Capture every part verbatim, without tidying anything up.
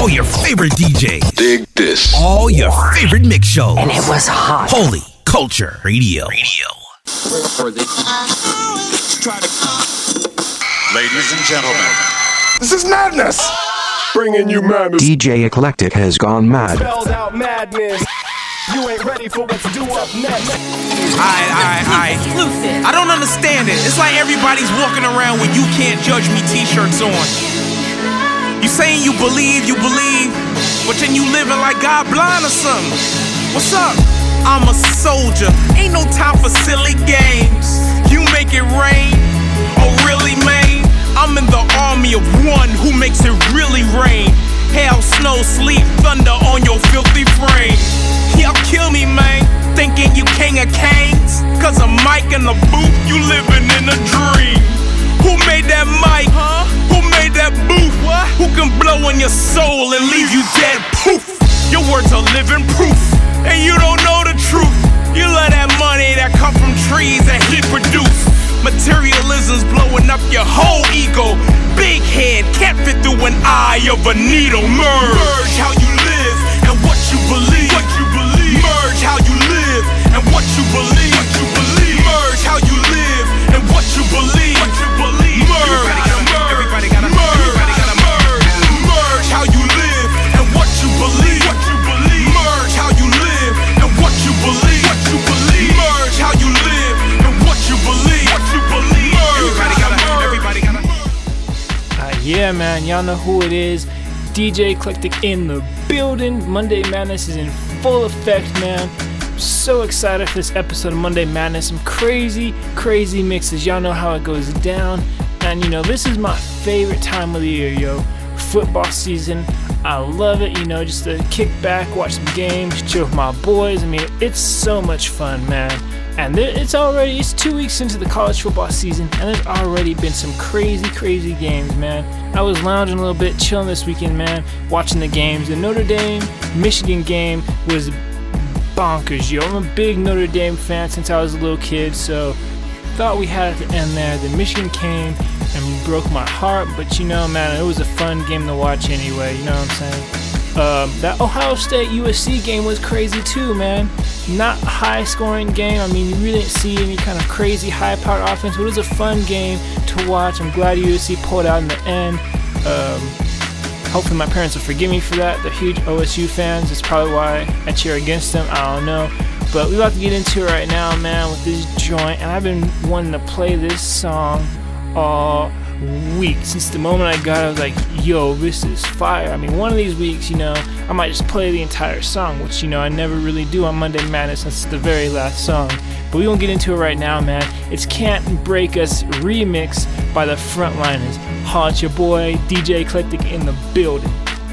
All your favorite D Js. Dig this. All your favorite mix shows. And it was hot. Holy Culture Radio. Radio. Ladies and gentlemen, this is madness. Bringing you madness. D J Eclectic has gone mad. Spelled out madness. You ain't ready for what's due up next. Alright, alright, alright. I don't understand it. It's like everybody's walking around with "You Can't Judge Me" t-shirts on. You saying you believe, you believe, but then you living like God blind or something. What's up? I'm a soldier. Ain't no time for silly games. You make it rain. Oh really, man? I'm in the army of one who makes it really rain. Hail, snow, sleet, thunder on your filthy frame. Y'all kill me, man, thinking you king of kings. Cause a mic in the booth, you living in a dream. Who made that mic? Huh? Who made that booth? What? Who can blow in your soul and leave you dead poof? Your words are living proof, and you don't know the truth. You love that money that come from trees that he produced. Materialism's blowing up your whole ego. Big head can't fit through an eye of a needle. Merge, Merge how you live and what you believe. What you believe. Merge how you live and what you believe. What you believe. Merge how you live and what you believe. What you believe. Merge. Everybody gotta merge. Everybody gotta merge. Merge how you live and what you believe. What you believe. Merge how you live and what you believe. What you believe. Merge how you live and what you believe. What you believe. Merge. Everybody gotta merge. Everybody gotta merge. Uh, yeah, man, y'all know who it is. D J Eclectic in the building. Monday Madness is in full effect, man. I'm so excited for this episode of Monday Madness. Some crazy, crazy mixes. Y'all know how it goes down. And you know, this is my favorite time of the year, yo. Football season. I love it, you know, just to kick back, watch some games, chill with my boys. I mean, it's so much fun, man. And there, it's already, it's two weeks into the college football season, and there's already been some crazy, crazy games, man. I was lounging a little bit, chilling this weekend, man, watching the games. The Notre Dame Michigan game was bonkers, yo. I'm a big Notre Dame fan since I was a little kid, so thought we had it to end there. The Michigan came and broke my heart, but you know, man, it was a fun game to watch anyway, you know what I'm saying? Um, that Ohio State U S C game was crazy too, man. Not a high-scoring game. I mean, you really didn't see any kind of crazy high-powered offense, but it was a fun game to watch. I'm glad U S C pulled out in the end. Um, hopefully my parents will forgive me for that. They're huge O S U fans. That's probably why I cheer against them. I don't know. But we're about to get into it right now, man, with this joint. And I've been wanting to play this song all week. Since the moment I got it, I was like, yo, this is fire. I mean, one of these weeks, you know, I might just play the entire song, which, you know, I never really do on Monday Madness since it's the very last song. But we won't get into it right now, man. It's Can't Break Us remix by the Frontliners. Holla at your boy, D J Eclectic in the building.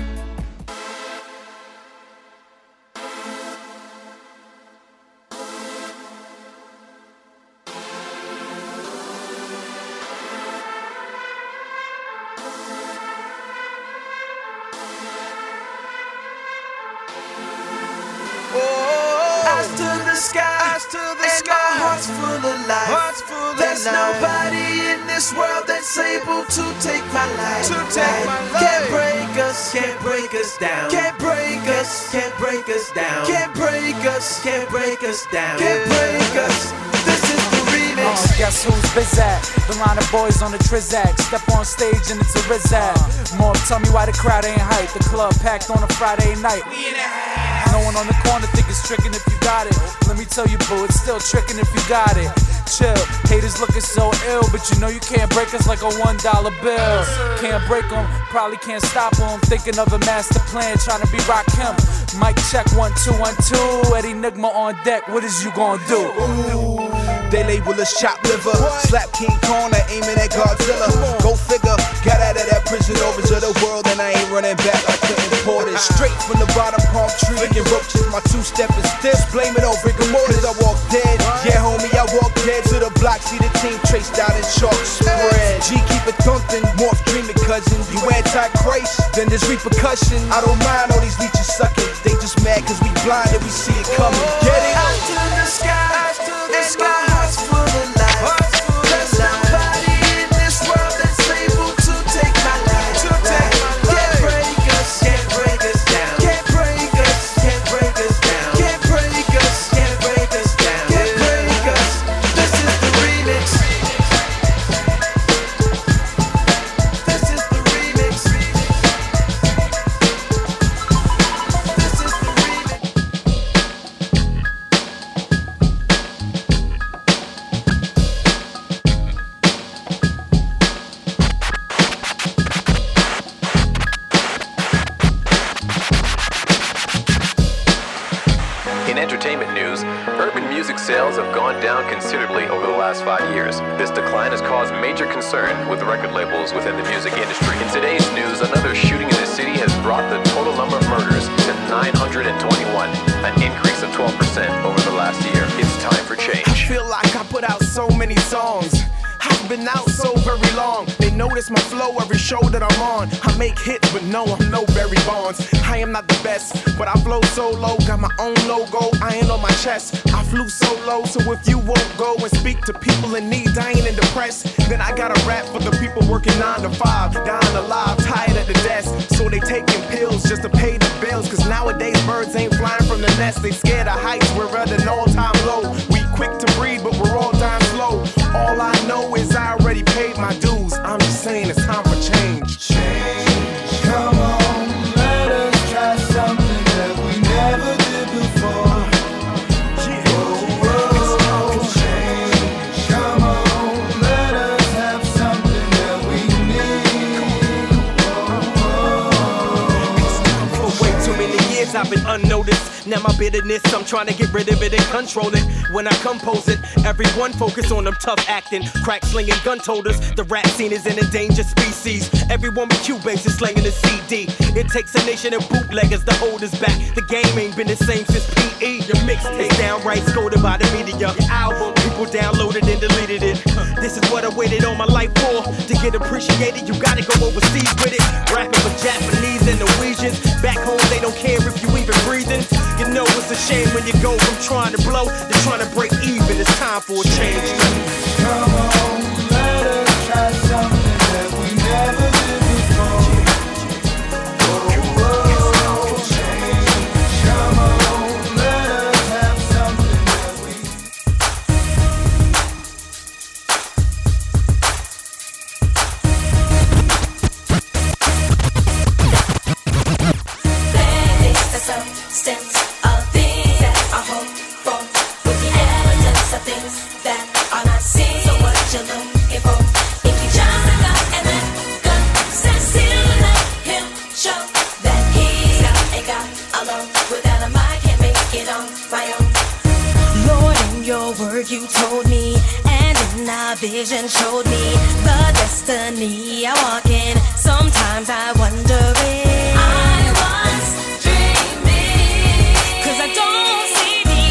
Able to take my life, to take my life. Can't break us, can't break us down. Can't break us, can't break us down. Can't break us, can't break us down. Can't break us. This is the remix. Uh, guess who's biz at? The line of boys on the Trizac. Step on stage and it's a Rizak. More tell me why the crowd ain't hype. The club packed on a Friday night. We in the house. No one on the corner think it's trickin' if you got it. Let me tell you, boo, it's still trickin' if you got it. Chill, haters looking so ill, but you know you can't break us like a one dollar bill. Can't break them, probably can't stop them. Thinking of a master plan, trying to be Rakim. Mic check, one, two, one, two. Eddie Nigma on deck, what is you gonna do? Ooh. They label us chopped liver. Slap King Kong, aiming at Godzilla. Go figure, got out of that prison over to the world, and I ain't running back, I couldn't import it. Straight from the bottom palm tree, licking roaches, my two-step is this. Blame it on rigor mortis, I walk dead. Yeah, homie, I walk dead to the block, see the team traced out in chalk spread. G, keep it thumping, morph dreaming cousin. You anti-Christ, then there's repercussion. I don't mind all these leeches sucking. They just mad cause we blind and we see it coming. Get it? Out to the sky, and my heart's full of life. There's nobody in this world that's able to take my life. Can't break us, can't break entertainment news, urban music sales have gone down considerably over the last five years. This decline has caused major concern with record labels within the music industry. In today's news, another shooting in the city has brought the total number of murders to nine hundred twenty-one, an increase of twelve percent over the last year. It's time for change. I feel like I put out so many songs. I've been out so very long. They notice my flow every show that I'm on. I make hits, but no, I'm no Barry Bonds. I am not the best, but I flow so low. Got my own logo, I ain't on my chest. I flew so low, so if you won't go and speak to people in need, dying and depressed, then I gotta rap for the people working nine to five, dying alive, tired at the desk. So they taking pills just to pay the bills. Cause nowadays birds ain't flying from the nest. They scared of heights, we're at an all-time low. We quick to breed, but we're all dying slow. All I know is I already paid my dues. I'm just saying it's time for change. Change, come on, let us try something that we never did before. Yeah. Whoa, whoa, change, come on, let us have something that we need. Whoa, whoa. For way too many years I've been unnoticed. Now my bitterness, I'm trying to get rid of it and control it. When I compose it, everyone focus on them tough acting, crack slinging gun toters. The rap scene is an endangered species. Everyone with Cubase is slanging a C D. It takes a nation of bootleggers to hold us back. The game ain't been the same since P E. Your mixtape is downright scolded by the media. Your album, people downloaded and deleted it. This is what I waited all my life for. To get appreciated, you gotta go overseas with it. Rapping for Japanese and Norwegians. Back home, they don't care if you even breathing. You know it's a shame when you go from trying to blow to trying to break even. It's time for a change. Come on, let us try something that we never did before. Whoa, whoa, change. Come on, let us have something that we. There is the substance of things that are hopeful, with the evidence of things that are not seen. So what you looking for? If you just look up and let go, stand still and let him show that he's got a God alone. Without him I can't make it on my own. Lord, in your word you told me, and in a vision showed me the destiny I walk in. Sometimes I wonder if I was dreaming, 'cause I don't see the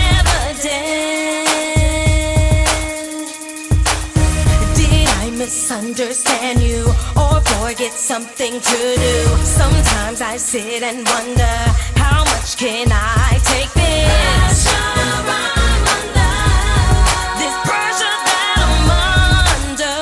evidence. Did I misunderstand you or forget something to do? Sometimes I sit and wonder, how much can I take this? This pressure that I'm under.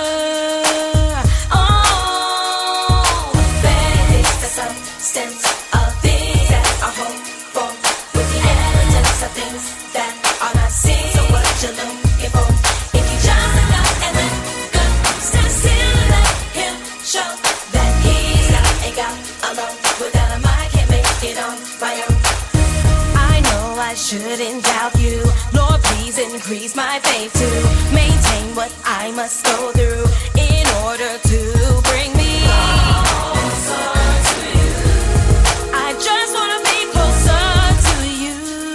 Oh, there is the substance of things that are hopeful, with the evidence of things that are not seen. So what you looking for? If you just look up and let go, stand still and let him show that he's got a God alone. Without him I can't make it on my own. I know I shouldn't doubt you. Lord, please increase my faith to maintain what I must go through in order to bring me closer to you. I just wanna be closer to you.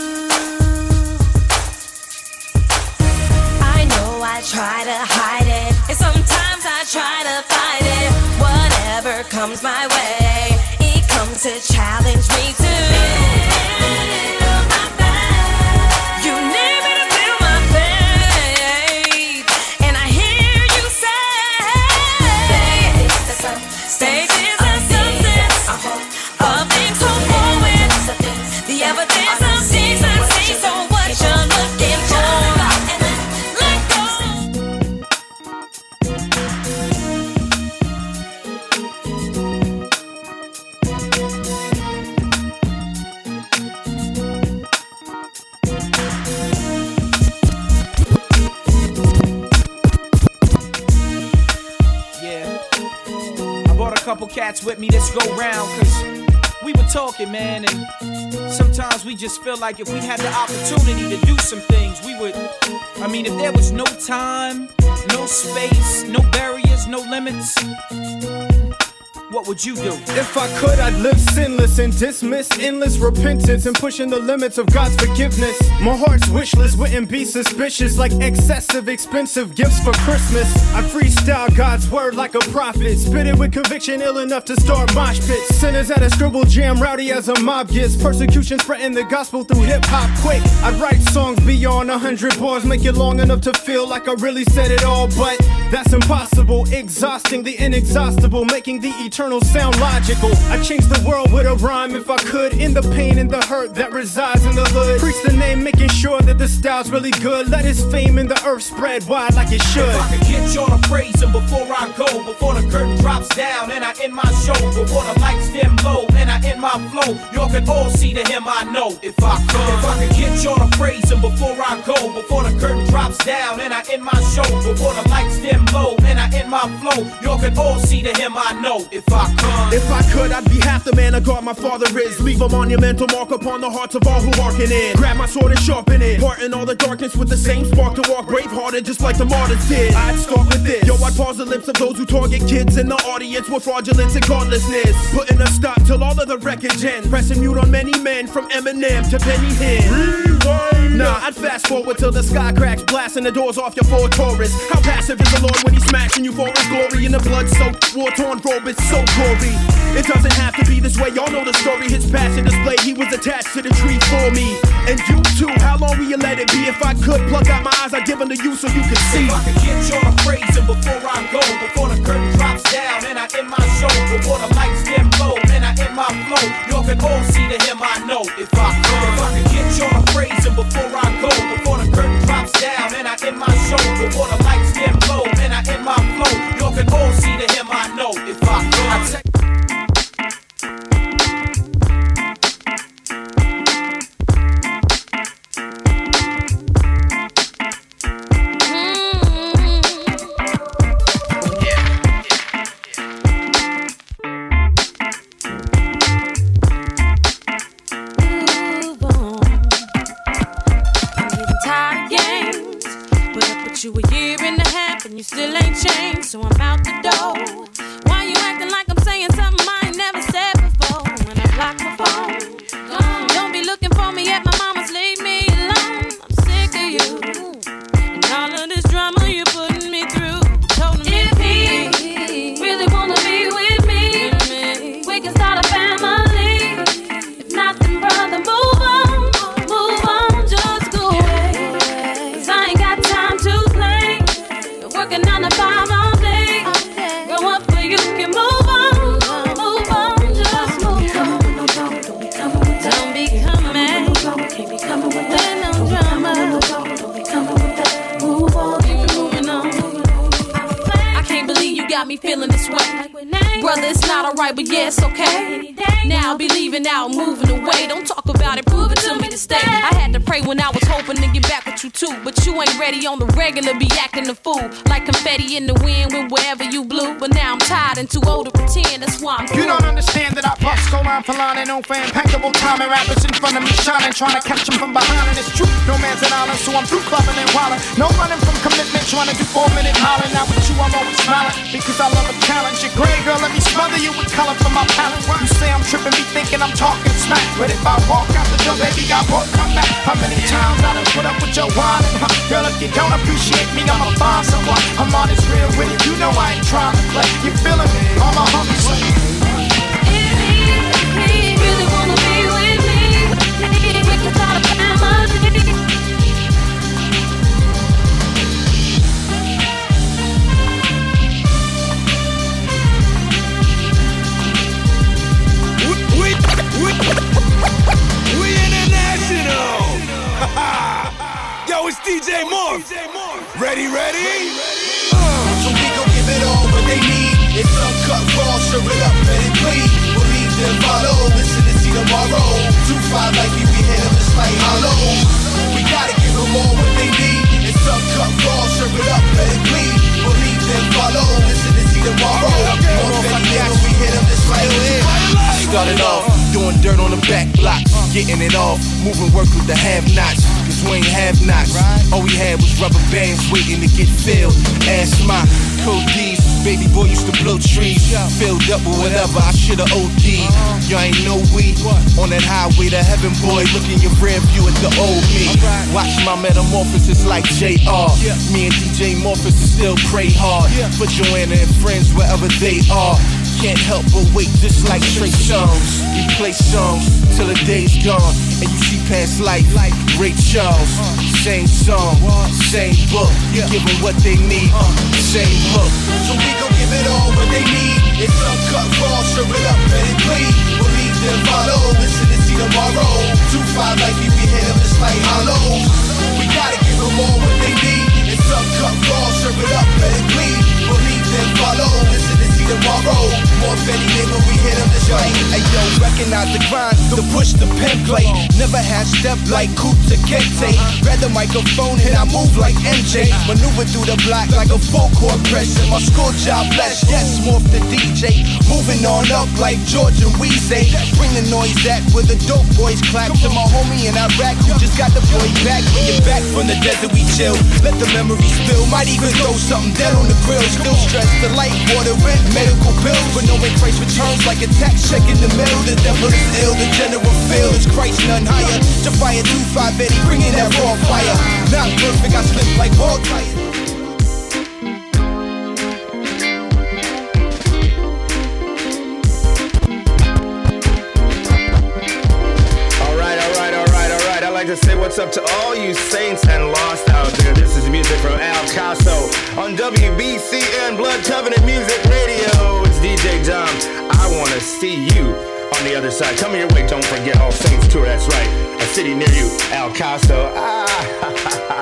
I know I try to hide it, and sometimes I try to fight it. Whatever comes my way, it comes to challenge me too. You need me to feel my faith, and I hear you say, faith is the substance, faith is the substance of things hoped for, with the evidence of things unseen. So what you're looking for? Let go. Couple cats with me this go round, cause we were talking, man, and sometimes we just feel like if we had the opportunity to do some things, we would. I mean, if there was no time, no space, no barriers, no limits, what would you do? If I could, I'd live sinless and dismiss endless repentance and pushing the limits of God's forgiveness. My heart's wish list wouldn't be suspicious like excessive expensive gifts for Christmas. I freestyle God's word like a prophet, spit it with conviction ill enough to start mosh pits. Sinners at a scribble jam, rowdy as a mob gets. Persecution spreading the gospel through hip hop quick. I'd write songs beyond a hundred bars, make it long enough to feel like I really said it all, but that's impossible. Exhausting the inexhaustible, making the eternal sound logical. I change the world with a rhyme if I could, in the pain and the hurt that resides in the hood. Preach the name, making sure that the style's really good. Let his fame in the earth spread wide like it should. If I could get y'all to praise him before I go, before the curtain drops down and I end my show, before the lights dim low and I end my flow, y'all can all see the him I know. If I could, if I could get y'all to praise him before I go, before the curtain drops down and I end my show, before the lights dim low and I end my flow, y'all can all see the him I know. If I could, if I could, I'd be half the man of God my father is. Leave a monumental mark upon the hearts of all who hearken in. Grab my sword and sharpen it, parting all the darkness with the same spark to walk brave-hearted just like the martyrs did. I'd start with this, yo, I'd pause the lips of those who target kids in the audience with fraudulence and godlessness, putting a stop till all of the wreckage ends, pressing mute on many men from Eminem to Benny Hinn. Rewind. Nah, I'd fast forward till the sky cracks, blasting the doors off your Ford Taurus. How passive is the Lord when he's smashing you for his glory? In the blood-soaked, war-torn robe, it's so gory. It doesn't have to be this way, y'all know the story. His passion displayed, he was attached to the tree for me. And you too, how long will you let it be? If I could pluck out my eyes, I'd give them to you so you can see. If I could get y'all to praise him before I go, before the curtain drops down and I end my show, before the lights dim low and I end my flow, y'all can all see the him I know. If I could, if I could get y'all to praise him before I go, before the curtain drops down and I end my show, before the lights dim low and I end my flow, y'all can all see the him I know. If I could, I take you a year and a half and you still ain't changed, so I'm out the door. Why you acting like I'm saying something I ain't never said before? When I block my phone, gone. Don't be looking for me at my mama's, leave me alone. I'm sick of you and all of this drama you're putting me through. Told him if he really wanna be with me, with me, we can start a family. If not, then brother, move on, move on, just go away. Cause I ain't got time to working nine to five all day. Grow up where you can move on, move on, just move on. Don't be coming, don't be coming, can't be coming with that no drama. Don't be coming with that, move on, keep it moving on. I can't believe you got me feeling this way, brother. It's not alright, but yeah, it's okay. Now I'll be leaving out, moving away. Don't talk about it, prove it to me to stay. I had to pray when I was hoping to get back with you too, but you ain't ready on the regular, be acting a fool like confetti in the wind when wherever you blew. But now I'm tired and too old to pretend, that's why I'm through. You don't understand that I bust go line for line and no for impeccable timing. Rappers in front of me shining, trying to catch them from behind, and it's true. No man's an island, so I'm through clubbing and wildin'. No running from commitment, trying to do four minute miling. Now with you I'm always smiling because I love a challenge. Your gray girl, let me smother you with color from my palette. You say I'm tripping, be thinking I'm talking smack, but if I walk out the door, baby, I won't come back. How many times I done put up with your whining, huh? Girl, if you don't appreciate me, I'ma find someone. I'm honest, real with it, you know I ain't trying to play. You feeling me? All my homies say, if he really wanna be with me, we can start a family. We, we, we international. Yo, it's D J Morph. Ready, ready? Uh, so we gon' give it all what they need. It's uncut raw, stir it up, let it bleed. Believe then follow, listen and see tomorrow. Two five like we, we hit them just like hollow. We gotta give them all what they need. It's uncut raw, stir it up, let it bleed. Believe then follow, listen and see tomorrow. More than when we hit them just like I started off doing dirt on the back blocks, getting it off, moving work with the have-nots. Cause we ain't have nots. All we had was rubber bands waiting to get filled. Ask my Codies, baby boy used to blow trees. Filled up with whatever, I should've O D'd. Y'all ain't know we on that highway to heaven, boy. Look in your rear view at the old me. Watch my metamorphosis like J R. Me and D J Morpheus still pray hard for Joanna and friends wherever they are. Can't help but wait, just like Trey Songz. We play songs till the day's gone, and you see past life like Ray Charles. Same song, same book, give them what they need, same look. So we gon' give it all what they need. It's uncut raw, serve it up, let it bleed. Believe them, follow, listen and see tomorrow. Two five like we, we hit them just like hollow. We gotta give them all what they need. It's uncut raw, serve it up, let it bleed. Believe them, follow, listen and see tomorrow. More Fetty nigga, we hit them just like. Hey yo, recognize the grind, the push, the pen play. Never had step like Kuta Kente. Grab the microphone and I move like M J. Maneuver through the block like a full court press. And my school job blessed, yes, morph the D J. Moving on up like George and Weezy. Bring the noise at where the dope boys clap. To my homie in Iraq who just got the boy back. When you're back from the desert, we chill. Let the memories spill. Might even throw something dead on the grill. Still stress the light, water, rent, medical bills. But knowing Christ returns like a tax check in the middle. The devil is ill, the general feel is Christ none higher. To fire two five Eddie, bringing that raw fire. Not perfect, I slip like ball tires. To say what's up to all you saints and lost out there. This is music from Al Caso on W B C N Blood Covenant Music Radio. It's D J Dom. I want to see you on the other side. Come your way, don't forget All Saints Tour. That's right, a city near you, Al Caso. Ah, ha, ha, ha.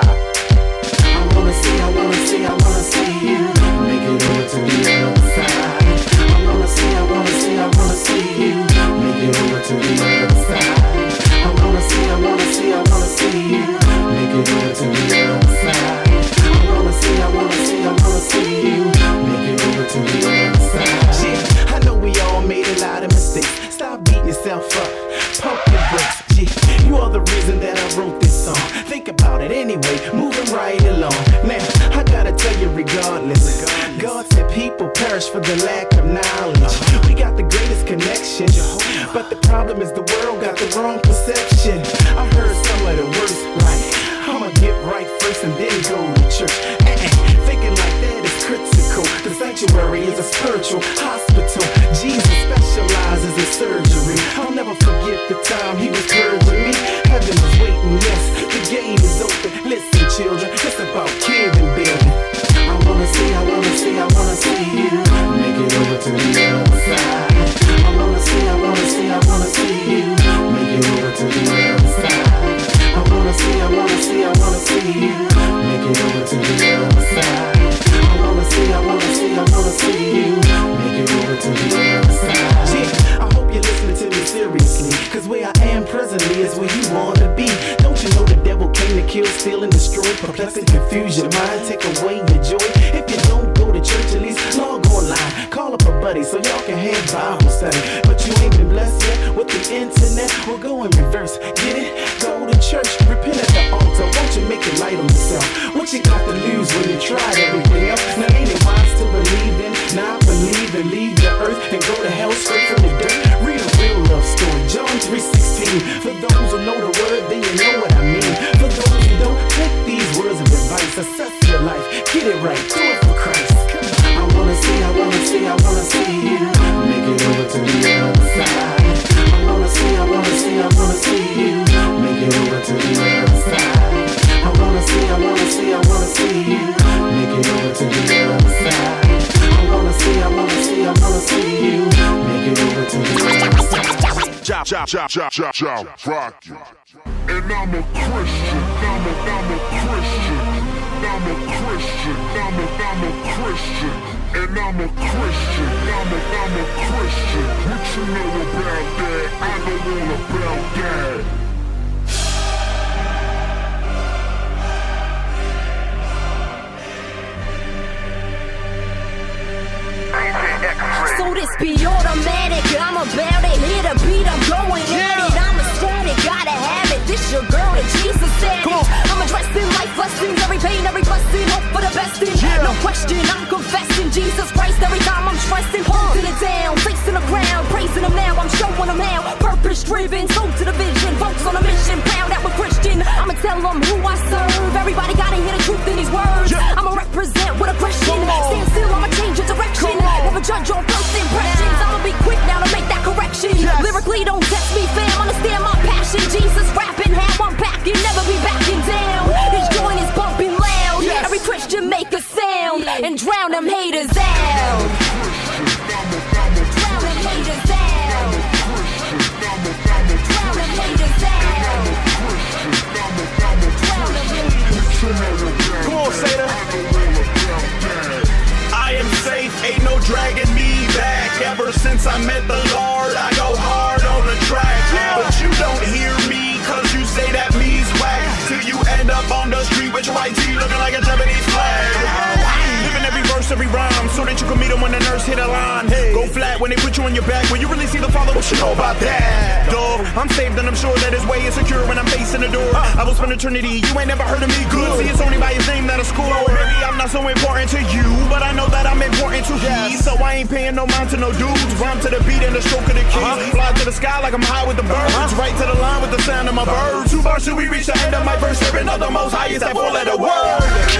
I wanna see, I wanna see, I wanna see you make it over to the other side. I wanna see, I wanna see, I wanna see you make it over to the other side. I wanna see, I wanna see, I wanna see you make it over to the other side. I wanna see, I wanna see, I wanna see you make it over to the other side. Yeah, I know we all made a lot of mistakes. Stop beating yourself up, pump your brakes. Yeah, you are the reason that I wrote this song. Think about it anyway, moving right along. Now, I gotta tell you regardless, God said people perish for the lack of knowledge. We got the greatest connection, but the problem is the world got the wrong perception. I've heard some of the worst, like I'ma get right first and then go to church. Uh-uh. Thinking like that is critical. The sanctuary is a spiritual hospital. Jesus specializes in surgery. I'll never forget the time he was purging me. Heaven is waiting, yes, the game is open. Listen, children, it's about kingdom building. I wanna see, I wanna see, I wanna see you make it over to the other side. I wanna see, I wanna see, I wanna see you make it over to the other side. I wanna see, I wanna see, I wanna see you make it over to the other side. I wanna see, I wanna see, I wanna see you make it over to the other side. Yeah, I hope you're listening to me seriously, cause where I am presently is where you wanna be. Don't you know the devil came to kill, steal, and destroy? Perplex and confuse your mind, take away your joy. If you don't go to church, at least log online. Call up a buddy so y'all can have Bible study. But you ain't been blessed yet with the internet. We'll go in reverse, get it? Go to church, repent at the altar. Won't you make it light on yourself? What you got to lose when you tried everything else? Now ain't it wise to believe in, not believe and leave the earth and go to hell straight from the dirt? Read a real love story, John three sixteen. For those who know the word, then you know what I mean. For those who don't, take these words of advice. Assess your life, get it right, do it for Christ. Come on. I wanna see, I wanna see, I wanna see you make it over to the other side. I wanna see, I wanna see, I wanna see you make it over to the other side. I wanna see, I wanna see, I wanna see you make it over to the other side. I wanna see, I wanna see, I wanna see you make it over to the other side. Chop, chop, chop, chop, chop, chop, rock it. And I'm a Christian, I'm a, I'm a Christian. I'm a Christian, I'm a, I'm a Christian. And I'm a Christian, I'm a, I'm a Christian. What you know about that? I know all about that. So this be automatic, I'm about it. Hit a beat, I'm going at it. I'm ecstatic, gotta have it. This your girl that Jesus said it. without question. I'm confessing Jesus Christ every time I'm stressing. Holding it down, facing the ground, praising him now. I'm showing him how. Purpose driven, soul to the vision. Folks on a mission, proud that we're Christian. I'ma tell them who I serve. Everybody gotta hear the truth in these words. I'ma represent with a question. Stand still, I'ma change your direction. Never judge on first impressions. I'ma be quick now to make that correction. Lyrically, don't test me, fam. Understand my passion. Jesus rapping, how I'm backing, never be backing down. This joint is bumping loud. Every Christian make a sound and drown them haters out. Drown them haters out. Drown them haters out. Come on, Satan. I am safe, ain't no dragging me back. Ever since I met the Lord, I go hard on the track. But you don't hear me, cause you say that me's whack. Till you end up on the street with your white tee looking like a Japanese flag. Living every verse, every rhyme, so that you can meet them when the nurse hit a line. Go flat when they put you on your back. When you really see the Father, what you know about that? Duh, I'm saved and I'm sure that his way is secure when I'm facing the door. I will spend eternity, you ain't never heard of me good. See, it's only by his name that I score. Maybe I'm not so important to you, but I know that I'm important to he. So I ain't paying no mind to no dudes. Rhyme to the beat and the stroke of the key. Fly to the sky like I'm high with the birds. Right to the line with the sound of my birds. Two bars till we reach the end of my verse. Serving up the most highest that four letter word.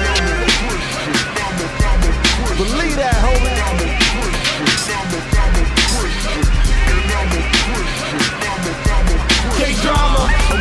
Believe that, homie. K-drama.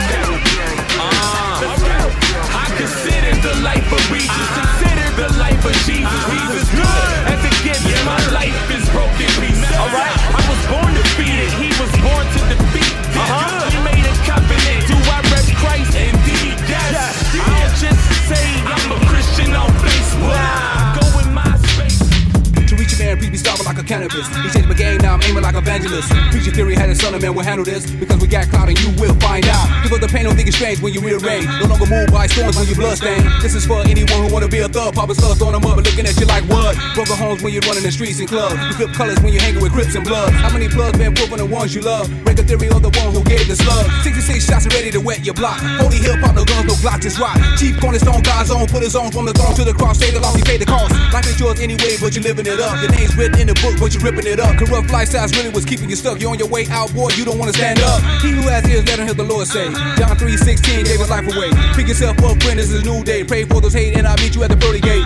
Uh, I consider the life of Jesus. Consider the life of Jesus. Jesus good. As it gets, my life is broken pieces. Alright. I was born defeated. He was born to defeat. Uh-huh. He made a covenant. Do I rest Christ? Indeed, yes. yes. I don't just say I'm a Christian on Facebook. Wow. Go in my space. To reach a man, please be starving like a cannabis. He changed my game, now I'm aiming like evangelist. Preacher theory had a son, a man will handle this. Because we got clout and you will find out. People the pain don't think it's strange when you rearrange. No longer moved by storms when you bloodstained. This is for anyone who wanna be a thug. Popping stuff, throwing them up and looking at you like what? Broken homes when you're running the streets and clubs. You flip colors when you're hanging with Crips and Bloods. How many bloods been broken the ones you love? Break a theory of the one who gave the slug. sixty-six shots are ready to wet your block. Holy hip hop, no guns, no Glock, just rock. Chief cornerstone, God's own, put his own from the throne to the cross. Say the loss, he paid the cost. Life is yours anyway, but you're living it up. Your name's written in the book, but you're ripping it up. Corrupt lifestyles really was keeping you stuck. You're on your way out, boy, you don't wanna stand up. He who has ears, let him hear the Lord say. John three sixteen gave his life away. Pick yourself up, friend, this is a new day. Pray for those hate, and I'll meet you at the pearly gate.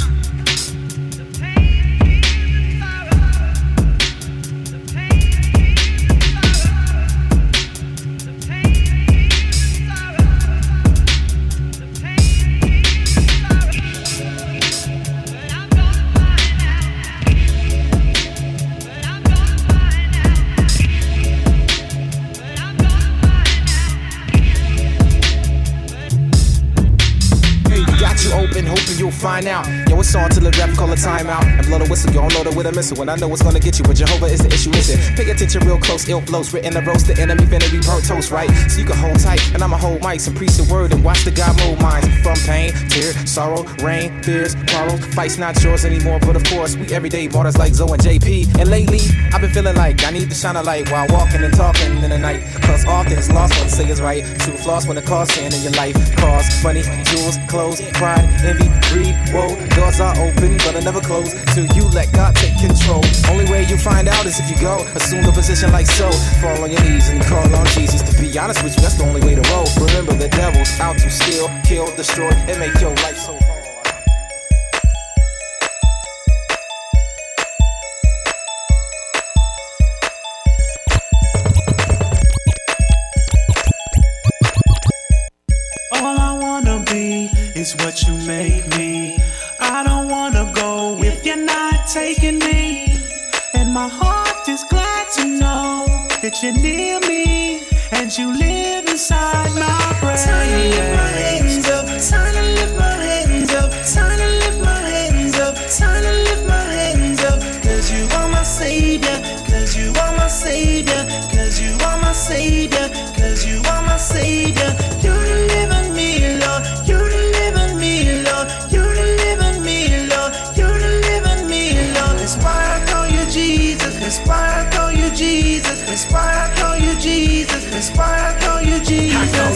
Find out, yo, it's on till the ref call a timeout and blow the whistle. You don't load it with a missile, and I know what's gonna get you, but Jehovah is the issue, is it? Pay attention real close, ill flows written to roast the enemy, finna be burnt toast, right? So you can hold tight, and I'ma hold mics and preach the word and watch the God move minds. From pain, tear, sorrow, rain, fears, quarrels, fights not yours anymore, but of course we everyday martyrs like Zoe and J P. And lately, I've been feeling like I need to shine a light while walking and talking in the night. Cause often it's lost when say it's right. True flaws when the cause sin in your life. Cause money, jewels, clothes, pride, envy, greed, whoa. Doors are open, but I never close till you let God take control. Only way you find out is if you go. Assume the position like so. Fall on your knees and call on Jesus. To be honest with you, that's the only way to roll. Remember the devil's out to steal, kill, destroy, and make your life so hard. All I wanna be is what you make me. I don't wanna go if you're not taking me. And my heart is glad to know that you're near me and you live inside my brain. Time to lift my hands up, time to lift my hands up, time to lift my hands up, time to lift my hands up. Cause you are my savior, cause you are my savior, cause you are my savior, cause you are my savior. You deliver me, Lord, you deliver me, Lord, you deliver me, Lord, you deliver me, Lord. That's why I call you Jesus, that's why I call you Jesus, that's why I call you Jesus, that's why I call you Jesus. I call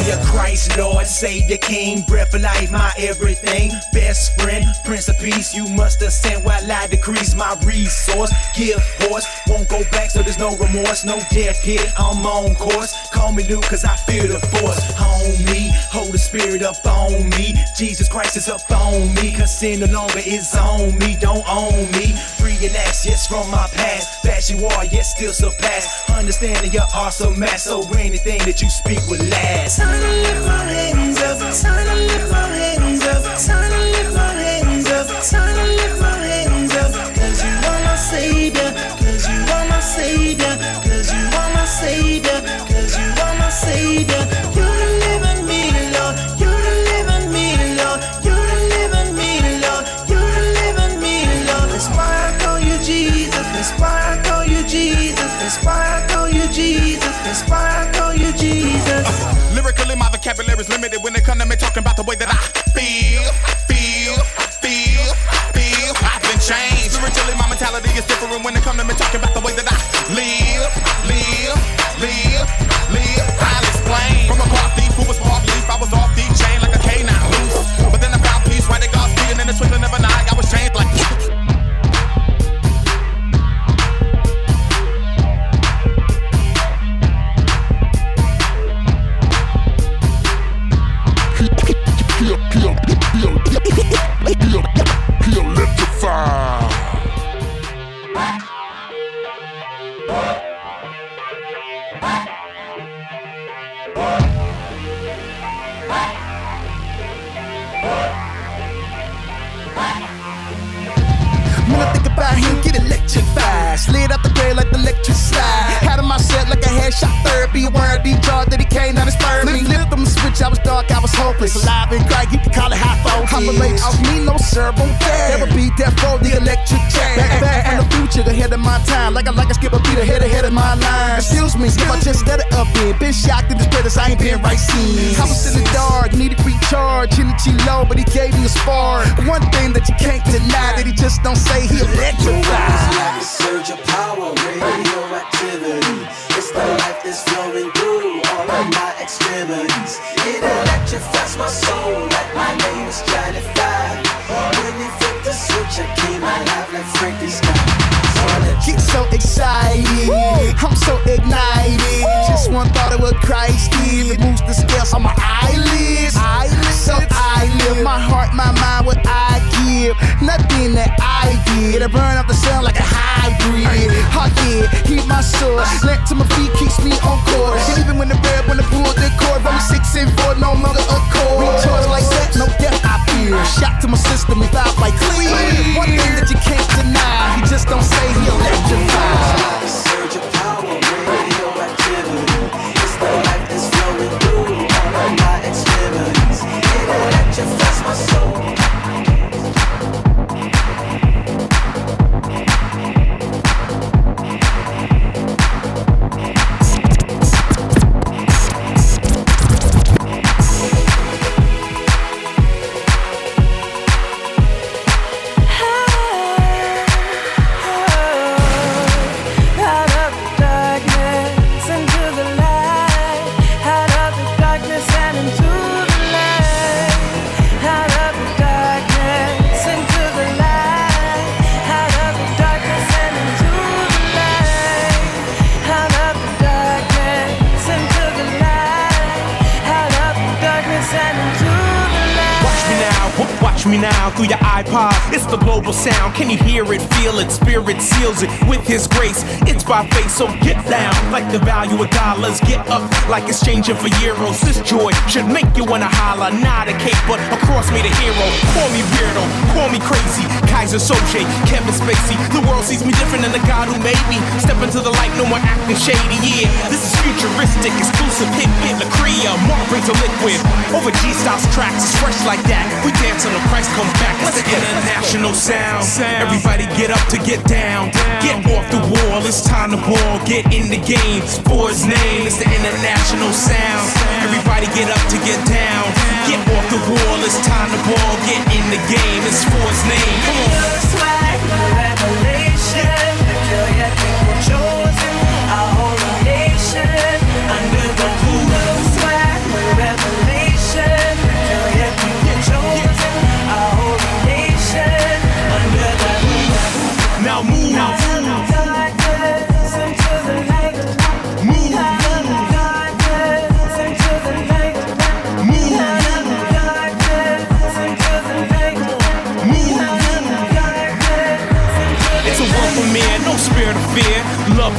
Hallelujah, Christ, Lord, Savior, King, breath of life, my everything, best friend, Prince of Peace. You must ascend while I decrease my resource. Give horse, won't go back, so there's no remorse, no death here. I'm on course. Call me Luke, cause I feel the force. Homie, hold the spirit up on me. Jesus Christ is up on me, cause sin no longer is on me. Don't own me. Free and ask, yes, from my past. Fast you are, yes, still surpass. Understanding your awesome mass, so anything that you speak will last. Time to lift my hands up, time to lift my hands up, time to lift my hands up, time to lift my hands up. Cause you are my savior, cause you are my savior, cause you are my savior, cause you are my savior. You deliver me, Lord, you deliver me, Lord, you deliver me, Lord, you deliver me, Lord. That's why I call you Jesus, that's why I call you Jesus, that's why I call you Jesus, that's why I call you Jesus. Uh, lyrically, my vocabulary's limited when it comes to me talking about the way that I feel, feel, feel, feel. I've been changed. Spiritually, my mentality is different when it comes to me talking about the way that I live, live, live, live. I'll explain. From a part thief who was part leaf, I was off the chain like a K nine loose. But then I found peace right at God's feet, and in the twinkling of an eye, I was changed like. When I think about him, get electrified. Slid up the grade like the electric slide. Had him myself like a headshot therapy. Word be jarred that he came down and spurred me. Flipped him the switch, I was dark, I was hopeless. Alive and cry, you can call it high voltage. I'm a late off me, no sir, won't dare. Never beat that for the electric chair. Back, back from the future, ahead of my time. Like I like I skip a beat ahead, ahead of my line. Excuse me, if I just let it up in. Been shocked in this place, I ain't been right seen. I was in the dark, needed recharge. Energy low, but he gave me a spark. One thing that you can't deny, that he just don't say he electrified. It's like a surge of power, radioactivity. It's the life that's flowing through all of my extremities. It electrifies my soul like my name is Johnny Five. When he flipped the switch, I came alive like Frankenstein. Get so excited, I'm so ignited. Just one thought of what Christ did, it moves the scales on my eyelids. So I live my heart, my mind, what I give. Nothing that I did, I burn up the sun like a hybrid. Oh yeah, heat my soul, let to my feet keeps me on course. And even when the red, when the pull the cord, from six and four, no longer a core. Recharge like that, no death I fear. Shot to my system, if I like clear. One thing that you can't deny, he just don't say he electrified. A surge of power, radioactivity. It's the life that's flowing through all of my extremities. It electrifies my soul. Watch me now through your iPod. It's the global sound. Can you hear it, feel it? Spirit seals it with his grace. It's by faith, so get down like the value of dollars. Get up like exchanging for euros. This joy should make you wanna holler. Not a cake, but a cross made a hero. Call me weirdo, call me crazy. Kaiser Soze, Kevin Spacey. The world sees me different than the God who made me. Step into the light, no more acting shady. Yeah, this is futuristic, exclusive hit. Hit Lacria, Mark brings a liquid. Over G-Styles tracks, it's fresh like that. We dance on the Christ comes back. It's an international sound. Everybody get up to get down. Get off the wall, it's time to ball. Get in the game, for his name. It's the international sound. Everybody get up to get down. Get off the wall, it's time to ball. Get in the game, it's for his name. Come on. Looks like a revelation. Peculiar people chosen. Our whole nation under the blue. Looks like a revelation.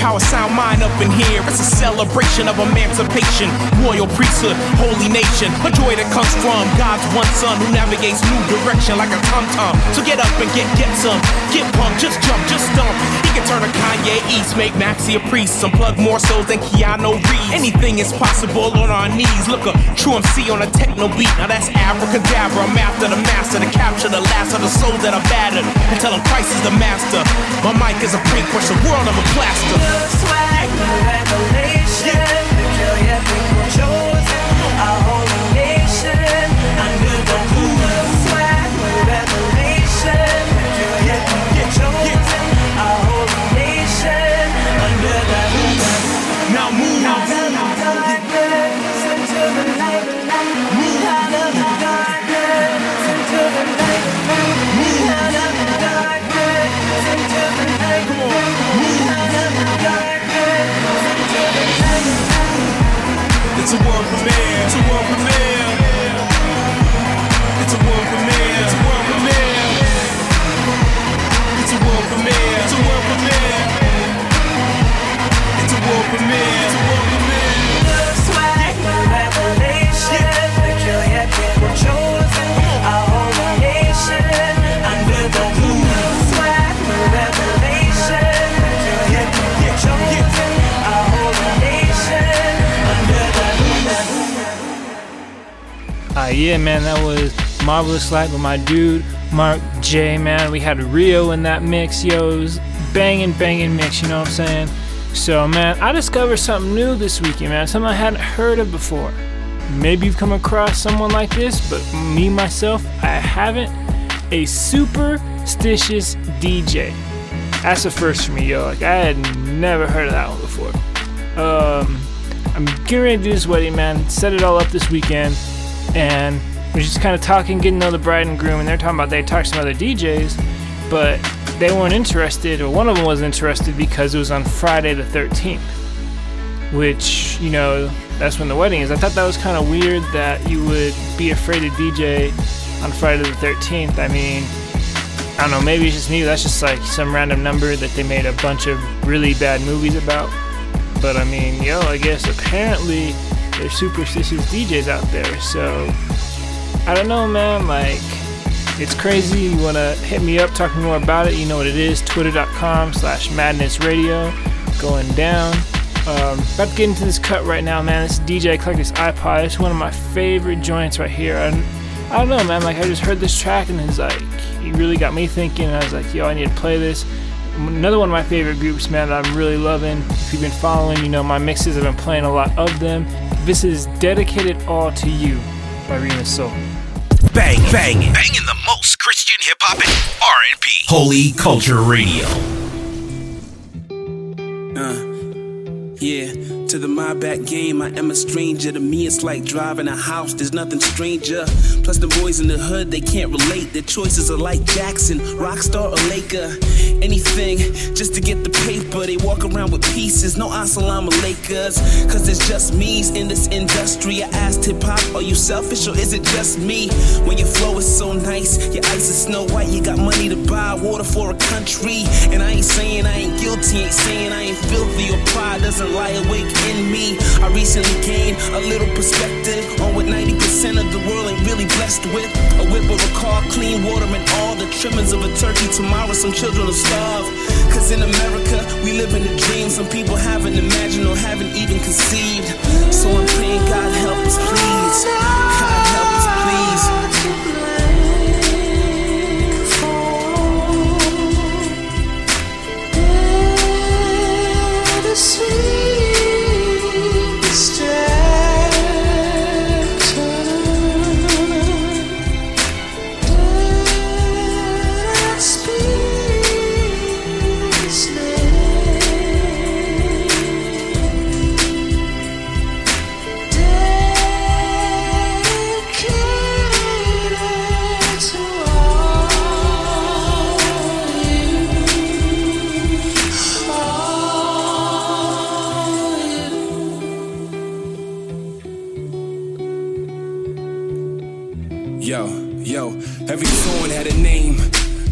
power sound mind up in here. It's a celebration of emancipation, royal priesthood, holy nation. A joy that comes from God's one son who navigates new direction like a tom-tom. So get up and get get some, get pumped, just jump, just stomp. He can turn a Kanye East, make Maxie a priest, unplug more souls than Keanu Reeves. Anything is possible on our knees. Look, a true M C on a techno beat. Now that's abracadabra. I'm after the master to capture the last of the soul that I battered and tell him Christ is the master. My mic is a paintbrush, a world of a plaster. Looks like a revelation. The peculiar people chosen, our holy nation. Under the blue looks like a revelation. The peculiar people chosen, our holy nation. Under the blue. Now move. Out of the darkness into the light. Move out of the darkness into the light. Move out of the darkness into the light. Move out of the darkness into the light. It's a world premiere. It's a world premiere. It's a world premiere. It's a world premiere. It's a world premiere. It's a world premiere. It's a world premiere. It's a world premiere. Looks like a revelation. Peculiar people chosen, our holy nation. Under the blue. Looks like a revelation. Peculiar people chosen, our holy nation. Under the blue. Uh, yeah, man, that was Marvelous Light with my dude, Mark J, man. We had Rio in that mix, yo. It was banging, banging mix, you know what I'm saying? So, man, I discovered something new this weekend, man. Something I hadn't heard of before. Maybe you've come across someone like this, but me, myself, I haven't. A superstitious D J. That's a first for me, yo. Like, I had never heard of that one before. Um, I'm getting ready to do this wedding, man. Set it all up this weekend. And we're just kind of talking, getting to know the bride and groom, and they're talking about they talked to some other D Js, but they weren't interested, or one of them wasn't interested because it was on Friday the thirteenth, which, you know, that's when the wedding is. I thought that was kind of weird that you would be afraid to D J on Friday the thirteenth. I mean, I don't know, maybe it's just me. That's just like some random number that they made a bunch of really bad movies about. But I mean, yo, I guess apparently there's superstitious D Js out there, so I don't know, man. Like, it's crazy. You want to hit me up, talk more about it, you know what it is, twitter.com slash madness radio, going down. Um, about to get into this cut right now, man. This D J Collect This iPod. It's one of my favorite joints right here. I, I don't know, man. Like, I just heard this track and it's like, he really got me thinking. I was like, yo, I need to play this. Another one of my favorite groups, man, that I'm really loving. If you've been following, you know my mixes. I've been playing a lot of them. This is Dedicated All to You by Rima Soul. Bang, bang, banging the most Christian hip hop and R and B. Holy Culture Radio. Uh, yeah, to the my back game, I am a stranger. To me, it's like driving a house, there's nothing stranger. Plus, the boys in the hood, they can't relate. Their choices are like Jackson, Rockstar, or Laker. Anything just to get the paper. They walk around with pieces, no assalamu alaikas. Cause it's just me's in this industry. I asked hip hop, are you selfish or is it just me? When your flow is so nice, your ice is snow white. You got money to buy water for a country. And I ain't saying I ain't guilty, ain't saying I ain't filthy. Or pride doesn't lie awake in me. I recently gained a little perspective on what ninety percent of the world ain't really blessed with. A whip of a car, clean water, and all the trimmings of a turkey. Tomorrow some children will starve. Cause in America, we live in a dream some people haven't imagined or haven't even conceived. So I'm praying God help us, please. God help us, please.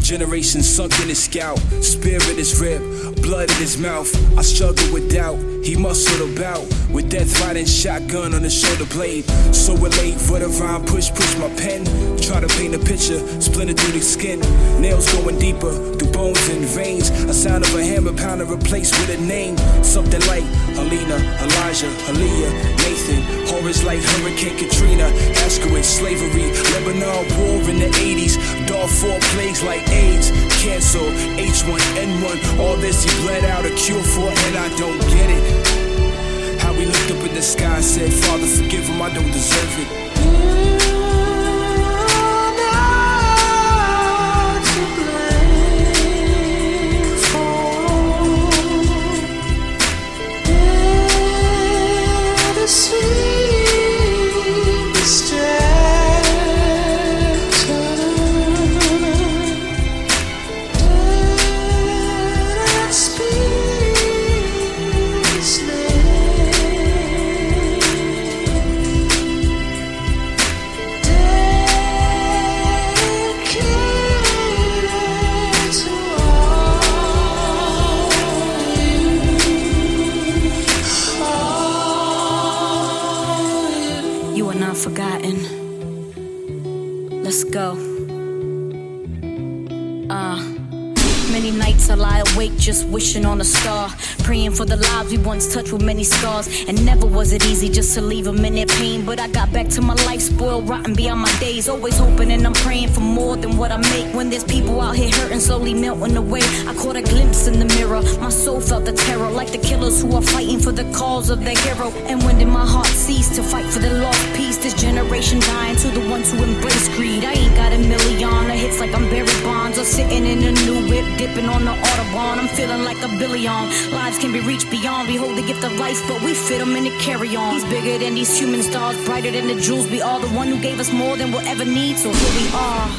Generation sunk in his scalp, spirit in his rib, blood in his mouth. I struggle with doubt, he muscled about with death riding shotgun on the shoulder blade. So relate for the rhyme, push, push my pen. Try to paint a picture, splinter through the skin. Nails going deeper, through bones and veins. A sound of a hammer pounder replaced with a name. Something like Helena, Elijah, Aaliyah, Nathan. Horrors like Hurricane Katrina, Askewitz, slavery, Lebanon war in the eighties. Dog four plagues like AIDS, cancer, H one N one. All this he bled out a cure for, and I don't get it. How we looked up in the sky and said, Father, forgive him, I don't deserve it. Forgotten. Let's go. Uh, many nights I lie awake just wishing on a star, praying for the lives we once touched with many scars. And never was it easy just to leave them in their pain, but I got back to my life spoiled, rotten beyond my days. Always hoping and I'm praying for more than what I make. When there's people out here hurting, slowly melting away, I caught a glimpse in the mirror. My soul felt the terror, like the killers who are fighting for the cause of their hero. And when did my heart cease to fight for the lost peace? This generation dying to the ones who embrace greed. I ain't got a million of hits like I'm Barry Bonds, or sitting in a new whip, dipping on the Autobahn. I'm feeling like a billion. Lives can be reached beyond. We hold the gift of life, but we fit them in the carry-on. He's bigger than these human stars, brighter than the jewels. We are the one who gave us more than we'll ever need, so here we are.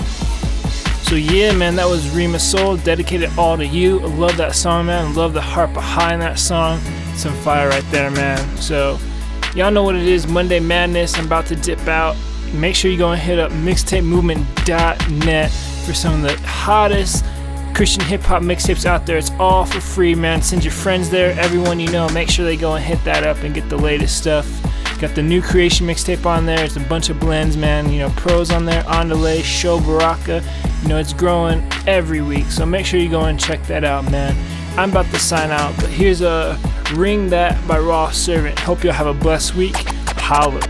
So yeah, man, that was Rima Soul, dedicated all to you. I love that song, man. I love the heart behind that song. Some fire right there, man. So y'all know what it is, Monday Madness. I'm about to dip out. Make sure you go and hit up mixtape movement dot net for some of the hottest Christian hip-hop mixtapes out there. It's all for free, man. Send your friends there, everyone you know. Make sure they go and hit that up and get the latest stuff. Got the new creation mixtape on there. It's a bunch of blends, man. You know, pros on there, On Delay, Show Baraka. You know, it's growing every week. So make sure you go and check that out, man. I'm about to sign out, but here's a Ring That by Raw Servant. Hope y'all have a blessed week. Holla.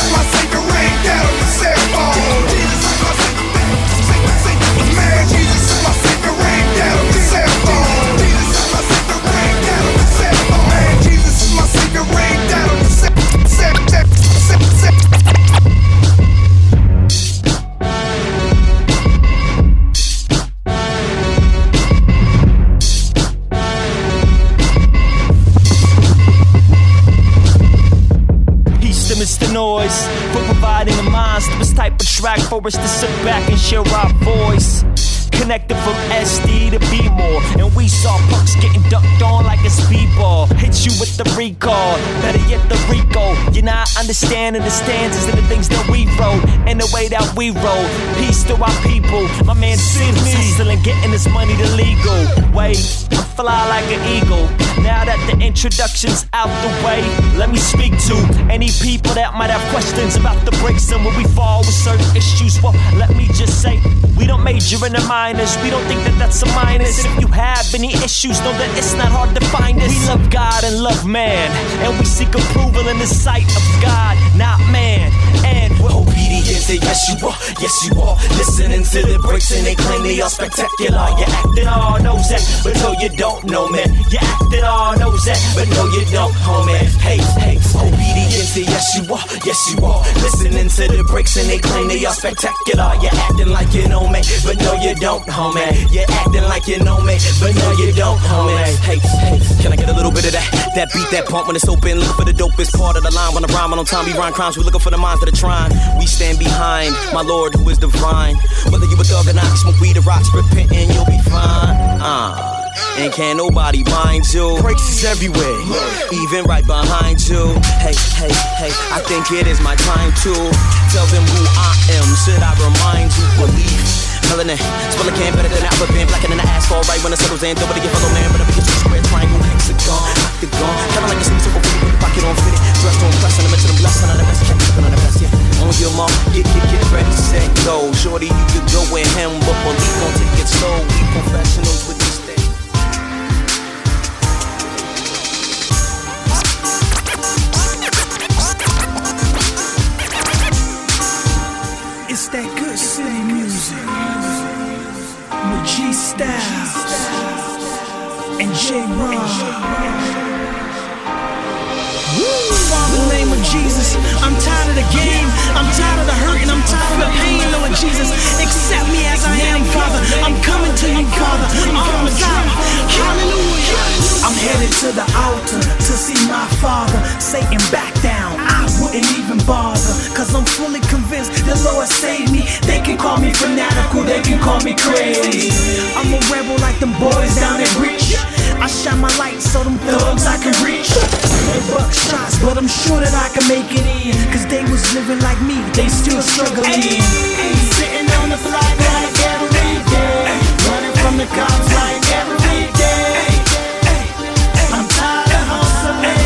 Jesus voice for providing a monstrous type of track for us to sit back and share our voice. Connected from S D to B-more, and we saw punks getting ducked on like a speedball. Hit you with the recall, better yet the Rico. You're not understanding the stanzas and the things that we wrote and the way that we roll. Peace to our people. My man Sid's hustling, getting his money to legal. Wait, I fly like an eagle. Now that the introduction's out the way, let me speak to any people that might have questions about the breaks and where we fall with certain issues. Well, let me just say, we don't major in the minors. We don't think that that's a minus. And if you have any issues, know that it's not hard to find us. We love God and love man, and we seek approval in the sight of God, not man. And we're obedient to yes you are, yes you are. Listening to the breaks and they claim they are spectacular. You acting all knows that, but no you don't know man. You acting all knows that, but no you don't, homie. Hey, hey, obedient to yes you are, yes you are. Listening to the breaks and they claim they are spectacular. You acting like you know me, but no you don't, homie. You're acting like you know me, but no you don't, homie. Hey, hey, can I get a little bit of that? That beat, that pump when it's open. Looking for the dopest part of the line. When I rhyme on time, we rhyme crimes. We looking for the minds that are trying. We stand behind my Lord who is divine. Whether you a thug or not, smoke weed or rocks, repent and you'll be fine. Uh. And can't nobody mind you. Breaks is everywhere, even right behind you. Hey, hey, hey, I think it is my time to tell them who I am. Should I remind you? Believe. Melanin, spell a can better than alphabet. Blacker than the asphalt, right when it settles in. Nobody get fellow man, but I be a square triangle, hexagon, octagon. Kinda like a sneeze over for you, pocket on fit it. Dressed on press, and I'm into the blessing on the best. Kept tripping on the best, yeah. On your mom, get, get, get ready, set, go. Shorty, you could go with him, but believe gon' take it slow. We professionals with this thing. It's that good city music with G Styles and J Rob. Father, in the name of Jesus, I'm tired of the game, I'm tired of the hurt, and I'm tired of the pain, Lord Jesus. Accept me as I am, Father. I'm coming to you, Father. Arms out. Hallelujah. I'm headed to the altar to see my Father. Satan back down. I wouldn't even bother, cause I'm fully convinced the Lord saved me. They can call me fanatical, they can call me crazy. I'm a rebel like them boys down at Rich. I shine my light so them thugs I can reach. They buck shots, but I'm sure that I can make it in, cause they was living like me, they still struggling. Ay, sitting on the block like every day, running from the cops like every day. I'm tired of hustling,